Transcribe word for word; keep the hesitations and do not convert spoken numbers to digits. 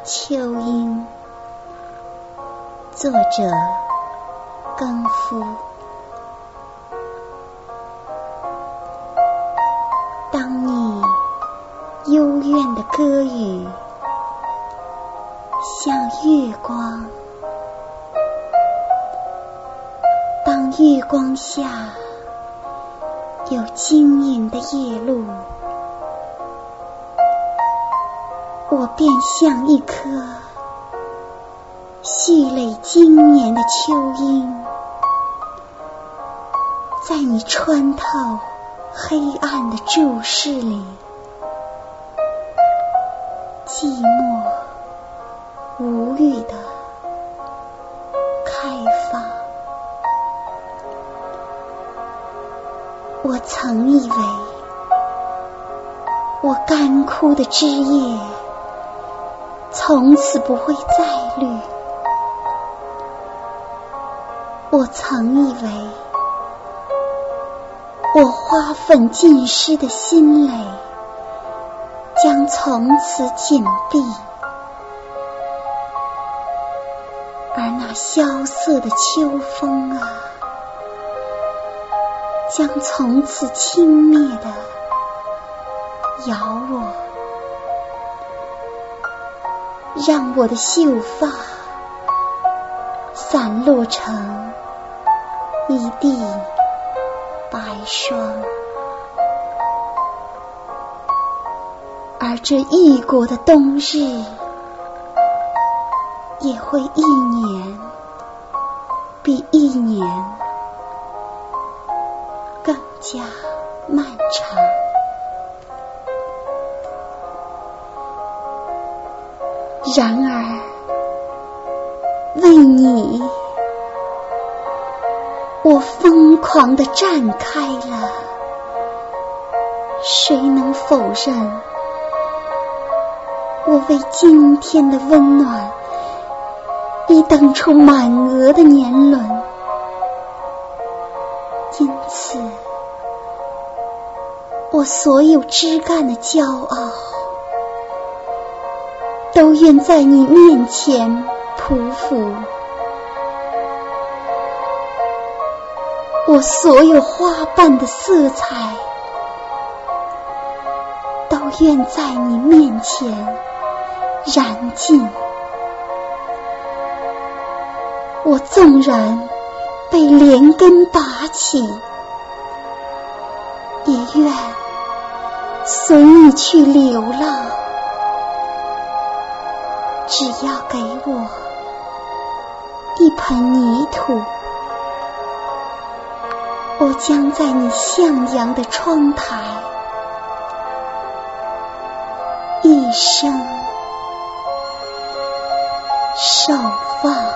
秋音，作者耕夫。当你幽怨的歌语像月光，当月光下有晶莹的夜露，我便像一颗蓄累经年的秋音，在你穿透黑暗的注视里，寂寞无语地开放。我曾以为我干枯的枝叶从此不会再绿，我曾以为我花粉浸湿的心蕾将从此紧闭，而那萧瑟的秋风啊，将从此轻蔑地摇我，让我的秀发散落成一地白霜。而这异国的冬日也会一年比一年更加漫长。然而为你，我疯狂地绽开了，谁能否认我为今天的温暖已等出满额的年轮？因此我所有枝干的骄傲都愿在你面前匍匐，我所有花瓣的色彩都愿在你面前燃尽。我纵然被连根拔起，也愿随你去流浪。只要给我一盆泥土，我将在你向阳的窗台一生守望。